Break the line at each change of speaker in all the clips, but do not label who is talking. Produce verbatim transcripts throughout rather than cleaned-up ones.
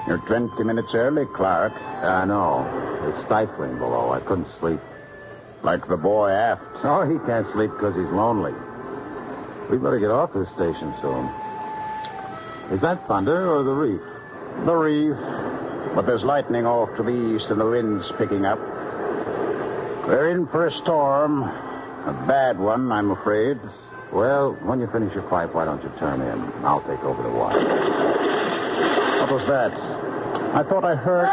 You're twenty minutes early, Clark.
I know. It's stifling below. I couldn't sleep.
Like the boy aft.
Oh, he can't sleep because he's lonely. We better get off this station soon. Is that thunder or the reef?
The reef. But there's lightning off to the east and the wind's picking up. We're in for a storm. A bad one, I'm afraid.
Well, when you finish your pipe, why don't you turn in? I'll take over the watch.
What was that? I thought I heard...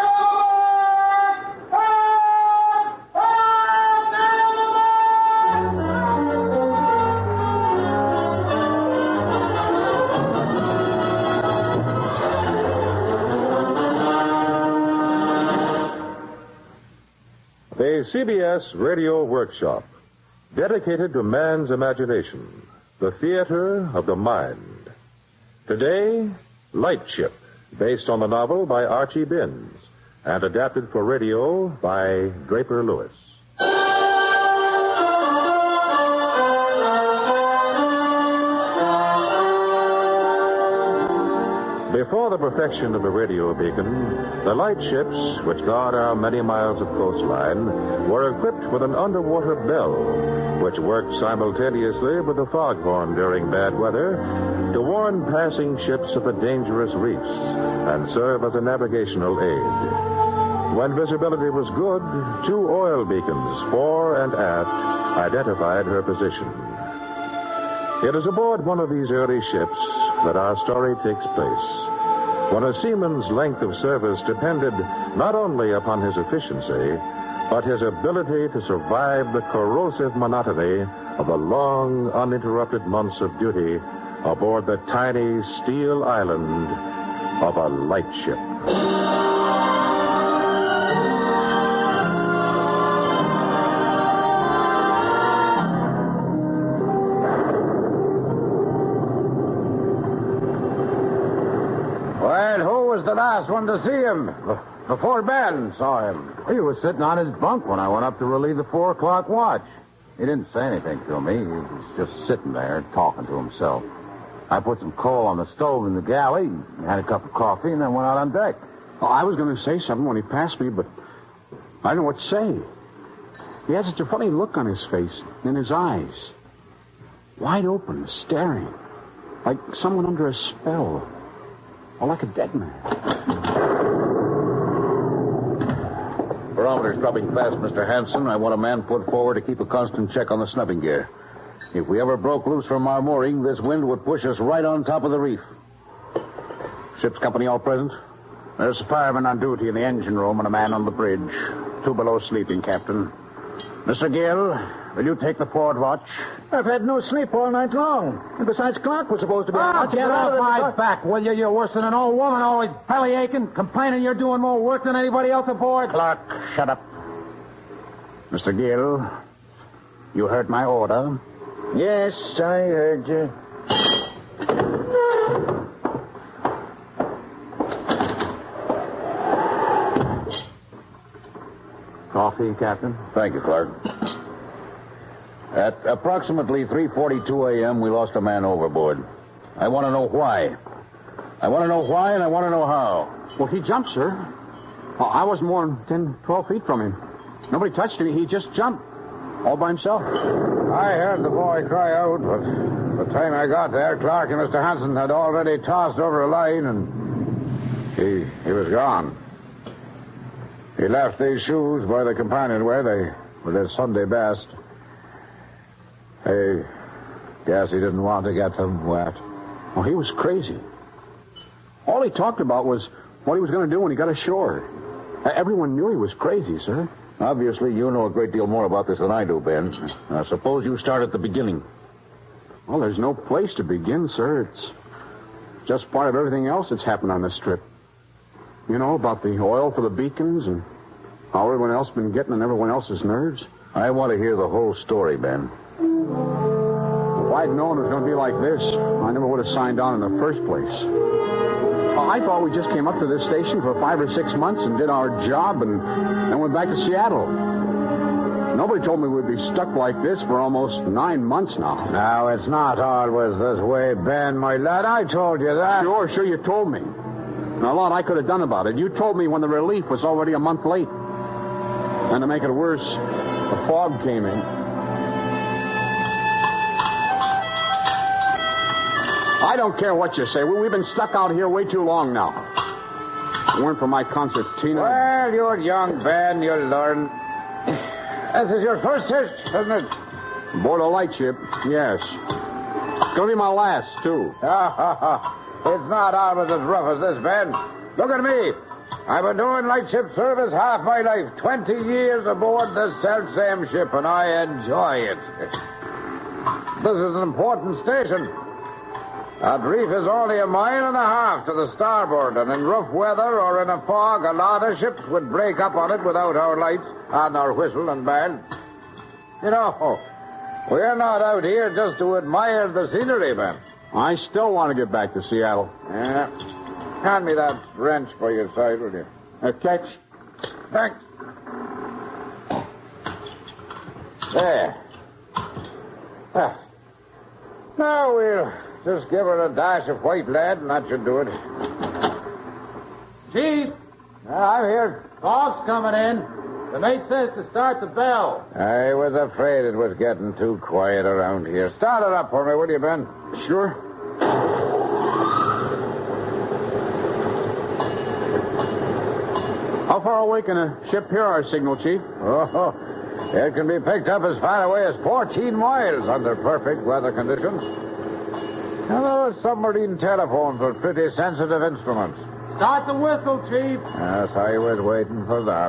The C B S Radio Workshop, dedicated to man's imagination, the theater of the mind. Today, Lightship, based on the novel by Archie Binns, and adapted for radio by Draper Lewis. Before the perfection of the radio beacon, the lightships, which guard our many miles of coastline, were equipped with an underwater bell, which worked simultaneously with the foghorn during bad weather to warn passing ships of the dangerous reefs and serve as a navigational aid. When visibility was good, two oil beacons, fore and aft, identified her position. It is aboard one of these early ships that our story takes place, when a seaman's length of service depended not only upon his efficiency, but his ability to survive the corrosive monotony of the long, uninterrupted months of duty aboard the tiny steel island of a lightship.
The last one to see him. Before Ben saw him.
He was sitting on his bunk when I went up to relieve the four o'clock watch. He didn't say anything to me. He was just sitting there talking to himself. I put some coal on the stove in the galley, had a cup of coffee, and then went out on deck.
Oh, I was going to say something when he passed me, but I don't know what to say. He had such a funny look on his face and in his eyes. Wide open, staring. Like someone under a spell. Or like a dead man.
Barometer's dropping fast, Mister Hanson. I want a man put forward to keep a constant check on the snubbing gear. If we ever broke loose from our mooring, this wind would push us right on top of the reef. Ship's company all present?
There's a fireman on duty in the engine room and a man on the bridge. Two below sleeping, Captain. Mister Gill, will you take the forward watch?
I've had no sleep all night long. And besides, Clark was supposed to be...
Oh, get off my back, will you? You're worse than an old woman, always belly aching, complaining you're doing more work than anybody else aboard.
Clark, shut up. Mister Gill, you heard my order?
Yes, I heard you.
Coffee, Captain?
Thank you, Clark. At approximately three forty-two a.m., we lost a man overboard. I want to know why. I want to know why, and I want to know how.
Well, he jumped, sir. Well, I wasn't more than ten, twelve feet from him. Nobody touched him. He just jumped. All by himself.
I heard the boy cry out, but by the time I got there, Clark and Mister Hanson had already tossed over a line, and he he was gone. He left these shoes by the companionway. They were their Sunday best. I guess he didn't want to get them wet.
Well, he was crazy. All he talked about was what he was going to do when he got ashore. Everyone knew he was crazy, sir.
Obviously, you know a great deal more about this than I do, Ben. Now, suppose you start at the beginning.
Well, there's no place to begin, sir. It's just part of everything else that's happened on this trip. You know, about the oil for the beacons and how everyone else has been getting on everyone else's nerves.
I want to hear the whole story, Ben.
If I'd known it was going to be like this, I never would have signed on in the first place. Well, I thought we just came up to this station for five or six months and did our job and then went back to Seattle. Nobody told me we'd be stuck like this for almost nine months now.
Now, it's not always this way, Ben, my lad. I told you that.
Sure, sure, you told me. a lot I could have done about it. You told me when the relief was already a month late. And to make it worse, the fog came in. I don't care what you say. We, we've been stuck out here way too long now. If it weren't for my concertina.
Well, you're young, Ben. You'll learn. This is your first hitch, isn't it?
Aboard a lightship, yes. It's going to be my last, too.
It's not always as rough as this, Ben. Look at me. I've been doing lightship service half my life. Twenty years aboard this self-same ship, and I enjoy it. This is an important station. That reef is only a mile and a half to the starboard, and in rough weather or in a fog, a lot of ships would break up on it without our lights and our whistle and band. You know, we're not out here just to admire the scenery, Ben.
I still want to get back to Seattle.
Yeah. Hand me that wrench by your side, will you?
A catch?
Thanks. There. Ah. Now we'll just give her a dash of white lead, and that should do it.
Chief,
I'm here.
fog's coming in. The mate says to start the bell.
I was afraid it was getting too quiet around here. Start it up for me, will you, Ben?
Sure. How far away can a ship hear our signal, Chief?
Oh, it can be picked up as far away as fourteen miles under perfect weather conditions. Now, those submarine telephones are pretty sensitive instruments.
Start the whistle, Chief.
Yes, I was waiting for that.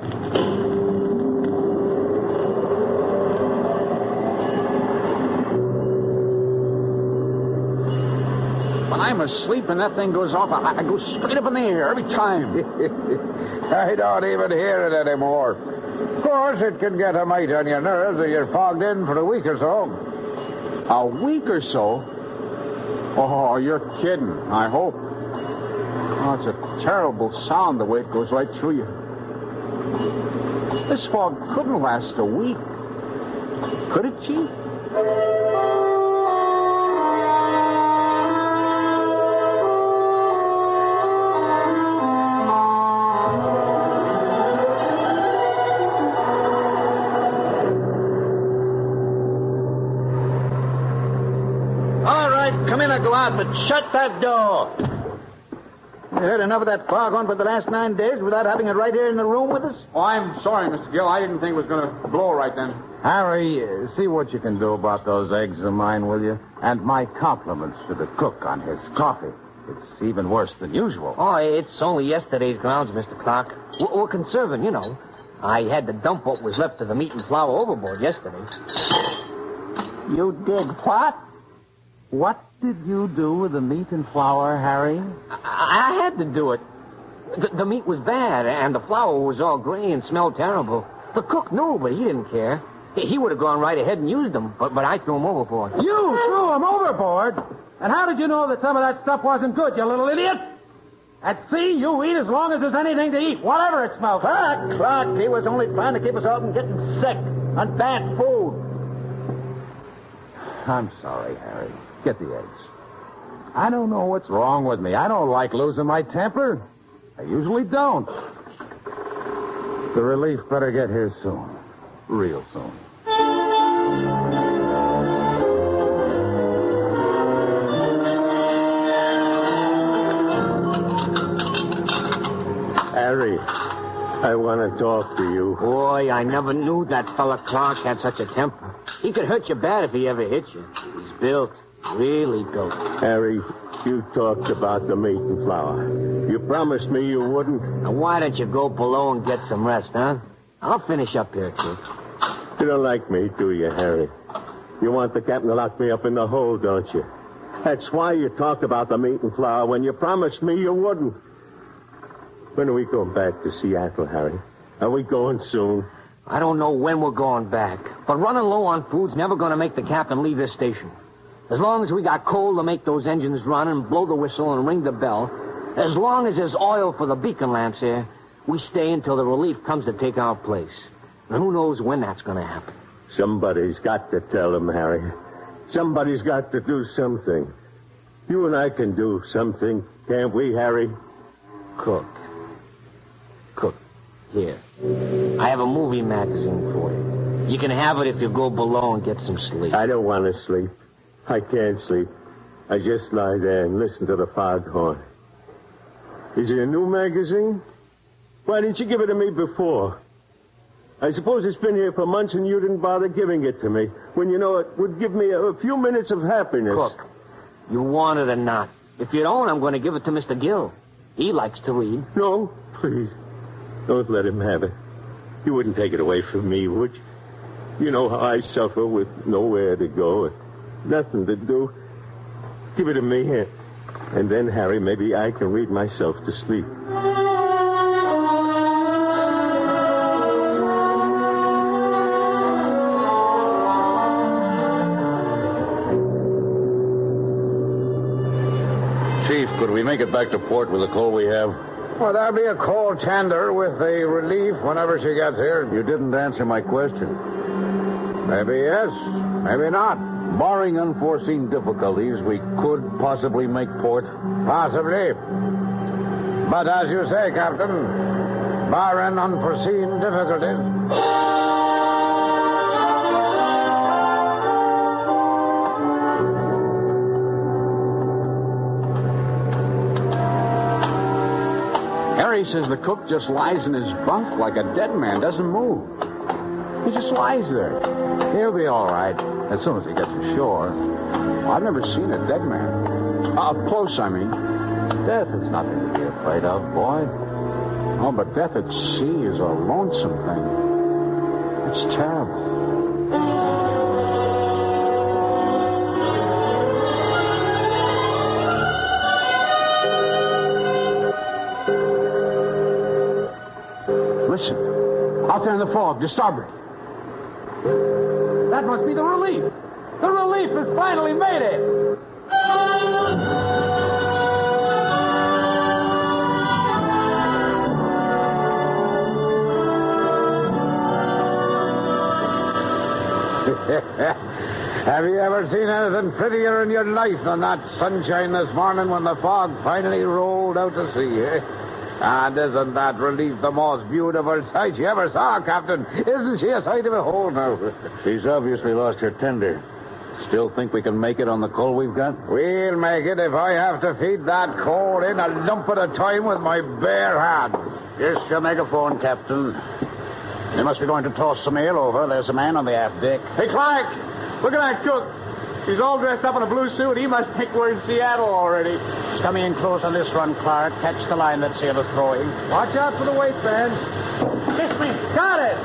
When I'm asleep and that thing goes off, I, I go straight up in the air every time.
I don't even hear it anymore. Of course, it can get a mite on your nerves if you're fogged in for a week or so.
A week or so? Oh, you're kidding, I hope. Oh, it's a terrible sound the way it goes right through you. This fog couldn't last a week. Could it, Chief?
All right, come in or go out, but shut that door.
You had enough of that fog on for the last nine days without having it right here in the room with us?
Oh, I'm sorry, Mister Gill. I didn't think it was going to blow right then.
Harry, uh, see what you can do about those eggs of mine, will you? And my compliments to the cook on his coffee. It's even worse than usual.
Oh, it's only yesterday's grounds, Mister Clark. We're, we're conserving, you know. I had to dump what was left of the meat and flour overboard yesterday.
You did what?
What did you do with the meat and flour, Harry?
I, I had to do it. The, the meat was bad, and the flour was all gray and smelled terrible. The cook knew, but he didn't care. He, he would have gone right ahead and used them, but, but I threw them overboard.
You threw him overboard? And how did you know that some of that stuff wasn't good, you little idiot? At sea, you eat as long as there's anything to eat, whatever it smells like.
Clark, Clark, he was only trying to keep us all from getting sick on bad food.
I'm sorry, Harry. Get the eggs. I don't know what's wrong with me. I don't like losing my temper. I usually don't. The relief better get here soon. Real soon.
Harry, I want to talk to you.
Boy, I never knew that fella Clark had such a temper. He could hurt you bad if he ever hit you. He's built. Really built.
Harry, you talked about the meat and flour. You promised me you wouldn't.
Now, why don't you go below and get some rest, huh? I'll finish up here, kid.
You don't like me, do you, Harry? You want the captain to lock me up in the hole, don't you? That's why you talked about the meat and flour when you promised me you wouldn't. When are we going back to Seattle, Harry? Are we going soon?
I don't know when we're going back, but running low on food's never going to make the captain leave this station. As long as we got coal to make those engines run and blow the whistle and ring the bell, as long as there's oil for the beacon lamps here, we stay until the relief comes to take our place. And who knows when that's going to happen.
Somebody's got to tell him, Harry. Somebody's got to do something. You and I can do something, can't we, Harry?
Cook. Cook, here. I have a movie magazine for you. You can have it if you go below and get some sleep.
I don't want to sleep. I can't sleep. I just lie there and listen to the foghorn. Is it a new magazine? Why didn't you give it to me before? I suppose it's been here for months and you didn't bother giving it to me when you know it would give me a, a few minutes of happiness.
Cook, you want it or not. If you don't, I'm going to give it to Mister Gill. He likes to read.
No, please. Don't let him have it. You wouldn't take it away from me, would you? You know how I suffer with nowhere to go and nothing to do. Give it to me, and then, Harry, maybe I can read myself to sleep.
Chief, could we make it back to port with the coal we have?
Well, there'll be a coal tender with the relief whenever she gets here.
You didn't answer my question.
Maybe yes, maybe not.
Barring unforeseen difficulties, we could possibly make port.
Possibly. But as you say, Captain, barring unforeseen difficulties.
Harry says the cook just lies in his bunk like a dead man, doesn't move. He just lies there.
He'll be all right as soon as he gets ashore.
I've never seen a dead man. Up close, I mean.
Death is nothing to be afraid of, boy.
Oh, but death at sea is a lonesome thing. It's terrible. Listen, out there in the fog, to starboard.
That must be the relief. The relief has finally made it.
Have you ever seen anything prettier in your life than that sunshine this morning when the fog finally rolled out to sea, eh? And isn't that relief the most beautiful sight you ever saw, Captain? Isn't she a sight to behold now?
She's obviously lost her tender. Still think we can make it on the coal we've got?
We'll make it if I have to feed that coal in a lump at a time with my bare hands.
Yes, your megaphone, Captain. They must be going to toss some ale over. There's a man on the aft deck.
Hey, Clark, look at that cook. He's all dressed up in a blue suit. He must think we're in Seattle already.
He's coming in close on this run, Clark. Catch the line that sailor's throwing.
Watch out for the waistband. Kiss me. Got it.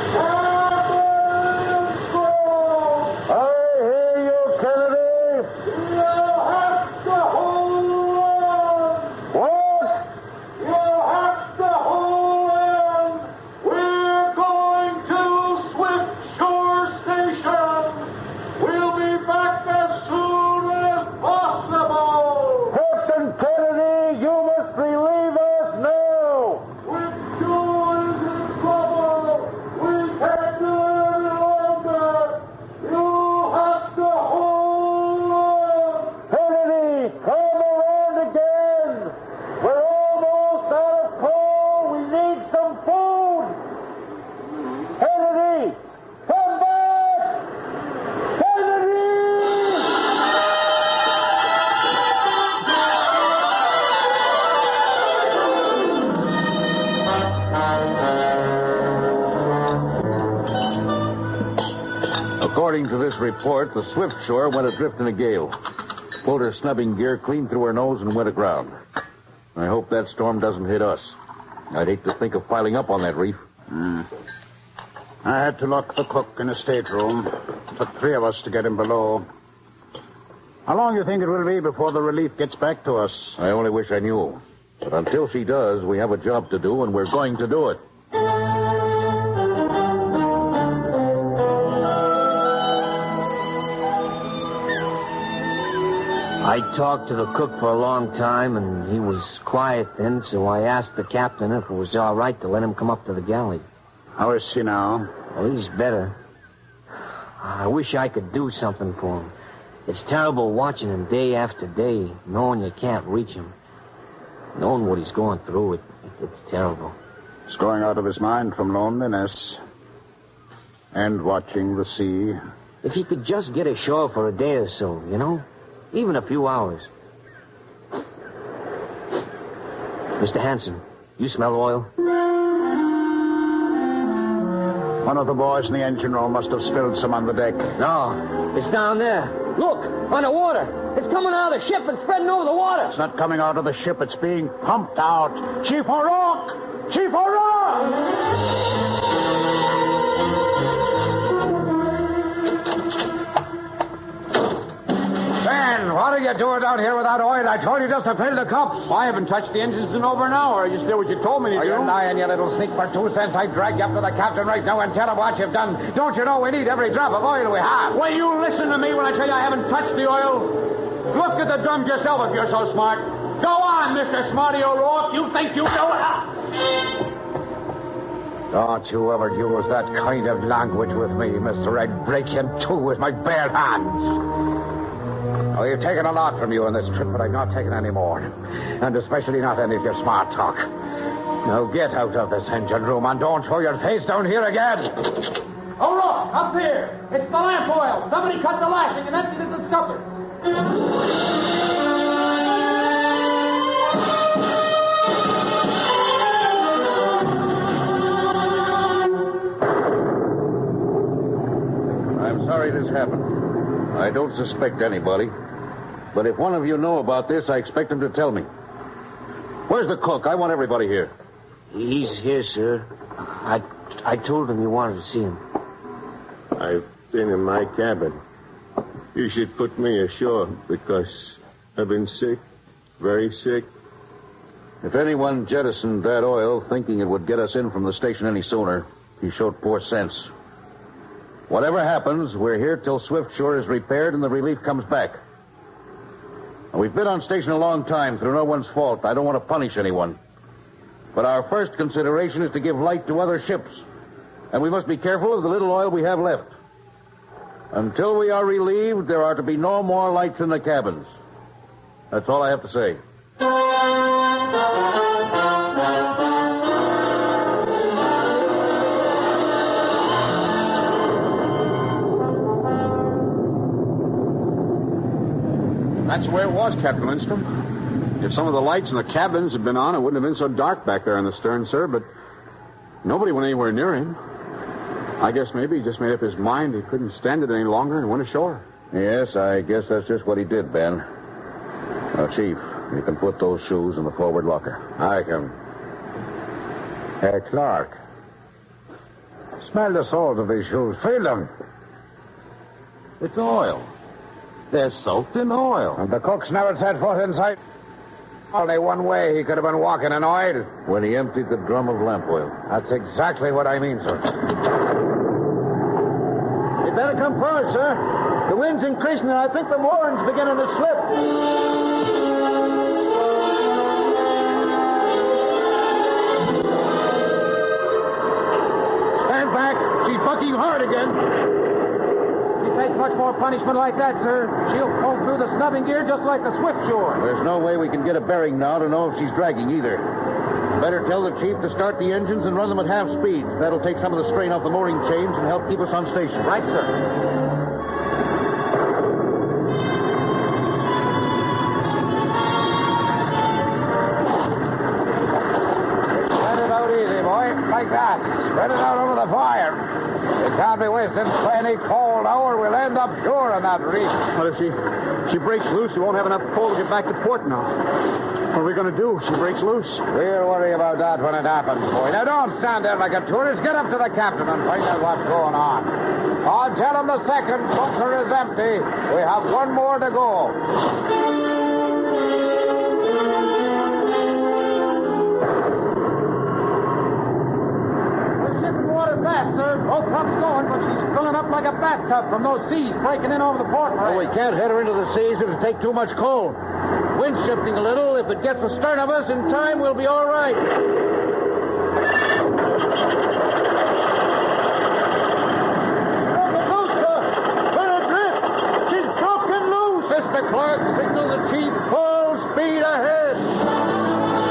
I hear you, Kennedy. You have to hold on. What? You have to hold on. We're going to Swift Shore Station. We'll be back as soon as possible. Captain Kennedy, you must relieve us now. Swift Shore is in trouble. We can't do it any longer. You have to hold on. Kennedy, come around again. We're almost out of coal. We need some food. Kennedy, come back. Kennedy!
According to this report, the Swift Shore went adrift in a gale. Pulled her snubbing gear clean through her nose and went aground. I hope that storm doesn't hit us. I'd hate to think of piling up on that reef.
Hmm. I had to lock the cook in a stateroom. It took three of us to get him below. How long do you think it will be before the relief gets back to us?
I only wish I knew. But until she does, we have a job to do, and we're going to do it.
I talked to the cook for a long time, and he was quiet then, so I asked the captain if it was all right to let him come up to the galley.
How is she now?
Well, he's better. I wish I could do something for him. It's terrible watching him day after day, knowing you can't reach him. Knowing what he's going through, it, it, it's terrible.
He's going out of his mind from loneliness and watching the sea.
If he could just get ashore for a day or so, you know? Even a few hours. Mister Hanson, you smell oil?
One of the boys in the engine room must have spilled some on the deck.
No, it's down there. Look, on the water. It's coming out of the ship and spreading over the water.
It's not coming out of the ship. It's being pumped out. Chief O'Rourke! Chief O'Rourke! Ben, what are you doing down here with that oil? I told you just to fill the cups.
I haven't touched the engines in over an hour. You did what you told me to
Are
do.
you lying, you little sneak? For two cents, I'd drag you up to the captain right now and tell him what you've done. Don't you know we need every drop of oil we have?
Will you listen to me when I tell you I haven't touched the oil? Look at the drums yourself if you're so smart. Go on, Mister Smarty O'Rourke. You think you know it?
Don't you ever use that kind of language with me, mister. I'd break you in two with my bare hands. Oh, you've taken a lot from you on this trip, but I'm not taking any more. And especially not any of your smart talk. Now get out of this engine room and don't show your face down here again.
O'Rourke, up here. It's the lamp oil. Somebody cut the lashing and emptied the scupper.
I'm sorry this happened. I don't suspect anybody. But if one of you know about this, I expect him to tell me. Where's the cook? I want everybody here.
He's here, sir. I I told him you wanted to see him.
I've been in my cabin. You should put me ashore because I've been sick, very sick.
If anyone jettisoned that oil thinking it would get us in from the station any sooner, he showed poor sense. Whatever happens, we're here till Swift Shore is repaired and the relief comes back. We've been on station a long time through no one's fault. I don't want to punish anyone. But our first consideration is to give light to other ships. And we must be careful of the little oil we have left. Until we are relieved, there are to be no more lights in the cabins. That's all I have to say.
That's the way it was, Captain Lindstrom. If some of the lights in the cabins had been on, it wouldn't have been so dark back there in the stern, sir, but nobody went anywhere near him. I guess maybe he just made up his mind he couldn't stand it any longer and went ashore.
Yes, I guess that's just what he did, Ben. Now, Chief, you can put those shoes in the forward locker.
I can. Hey, Clark. Smell the soles of these shoes. Feel them.
It's oil. They're soaked in oil.
And the cook's never set foot inside. Only one way he could have been walking in oil.
When he emptied the drum of lamp oil.
That's exactly what I mean, sir.
You better come forward, sir. The wind's increasing, and I think the mooring's beginning to slip. Stand back. She's bucking hard again. She takes much more punishment like that, sir. She'll pull through the snubbing gear just like the Swift Shore.
There's no way we can get a bearing now to know if she's dragging either. Better tell the Chief to start the engines and run them at half speed. That'll take some of the strain off the mooring chains and help keep us on station.
Right, sir.
Spread it out easy, boy. Like that. Spread it out over the fire. It can't be wasted any cold hour. We'll end up sure on that reef.
But if she, she breaks loose, we won't have enough coal to get back to port now. What are we going to do if she breaks loose?
We'll worry about that when it happens, boy. Now, don't stand there like a tourist. Get up to the captain and find out what's going on. Oh, tell him the second bunker is empty. We have one more to go.
Fast, sir. Both pumps going, but she's filling up like a bathtub from those seas breaking in over the port rail.
Oh, we can't head her into the seas. It'll take too much coal. Wind's shifting a little. If it gets astern of us in time, we'll be all right.
Broken loose, sir. We're adrift. She's broken loose.
Mister Clark, signal the Chief full speed ahead.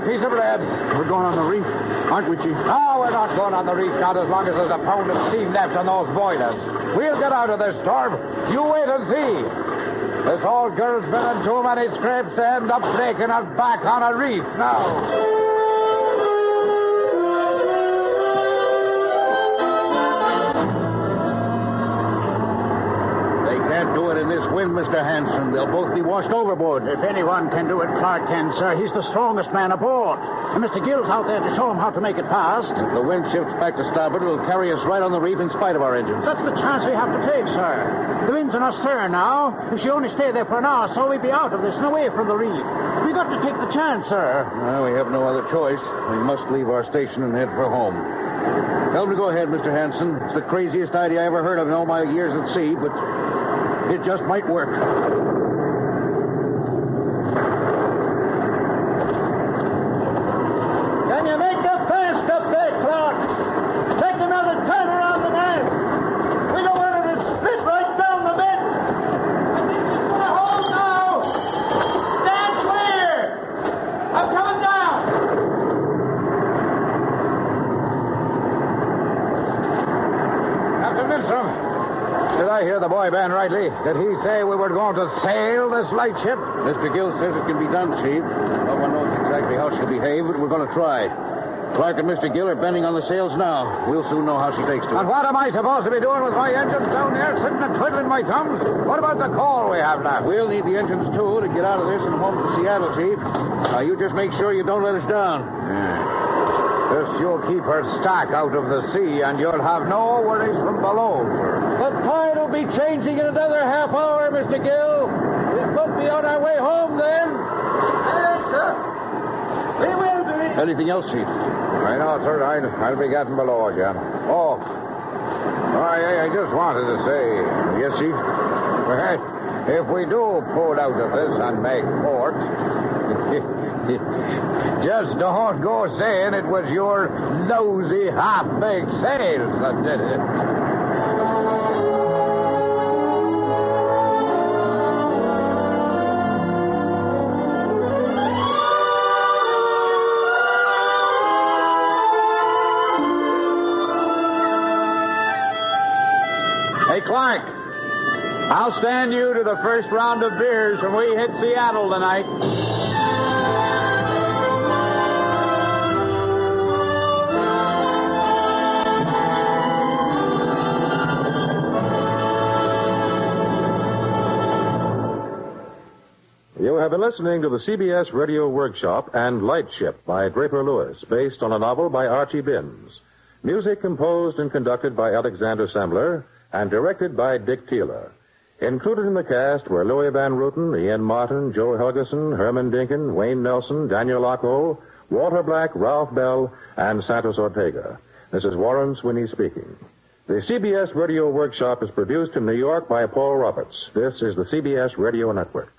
piece of bread.
We're going on the reef, aren't we, Chief?
No, we're not going on the reef, not as long as there's a pound of steam left on those boilers. We'll get out of this storm. You wait and see. This old girl's been in too many scrapes to end up breaking her back on a reef now.
Do it in this wind, Mister Hanson. They'll both be washed overboard.
If anyone can do it, Clark can, sir. He's the strongest man aboard. And Mister Gill's out there to show him how to make it fast.
If the wind shifts back to starboard, it'll carry us right on the reef in spite of our engines.
That's the chance we have to take, sir. The wind's in our stern now. If she only stayed there for an hour, so we'd be out of this and away from the reef. We've got to take the chance, sir.
Well, we have no other choice. We must leave our station and head for home. Tell them to go ahead, Mister Hanson. It's the craziest idea I ever heard of in all my years at sea, but it just might work.
Can you make it fast up there, Clark? Take another turn around the mast. We don't want it to split right down the bed. I think it's going to hold now. Stand clear. I'm coming down.
Captain Milsom, did I hear the boy Ben rightly? Did he say we were going to sail this lightship?
Mister Gill says it can be done, Chief. No one knows exactly how she'll behave, but we're going to try. Clark and Mister Gill are bending on the sails now. We'll soon know how she takes to it.
And what am I supposed to be doing with my engines down there, sitting and twiddling my thumbs? What about the coal we have left?
We'll need the engines, too, to get out of this and home to Seattle, Chief. Now, you just make sure you don't let us down.
Yeah. Just you'll keep her stack out of the sea, and you'll have no worries from below, sir.
The tide will be changing in another half hour, Mister Gill. We won't be on our way home then. Yes, sir. We will be.
Anything else, Chief?
I know, sir. I'll, I'll be getting below again. Oh. I, I just wanted to say, yes, Chief? Well, if we do pull out of this and make port, just don't go saying it was your lousy half-baked sails that did it.
Hey, Clark, I'll stand you to the first round of beers when we hit Seattle tonight.
You have been listening to the C B S Radio Workshop and Lightship by Draper Lewis, based on a novel by Archie Binns. Music composed and conducted by Alexander Sembler and directed by Dick Teeler. Included in the cast were Louis Van Ruten, Ian Martin, Joe Helgeson, Herman Dinkin, Wayne Nelson, Daniel Locko, Walter Black, Ralph Bell, and Santos Ortega. This is Warren Sweeney speaking. The C B S Radio Workshop is produced in New York by Paul Roberts. This is the C B S Radio Network.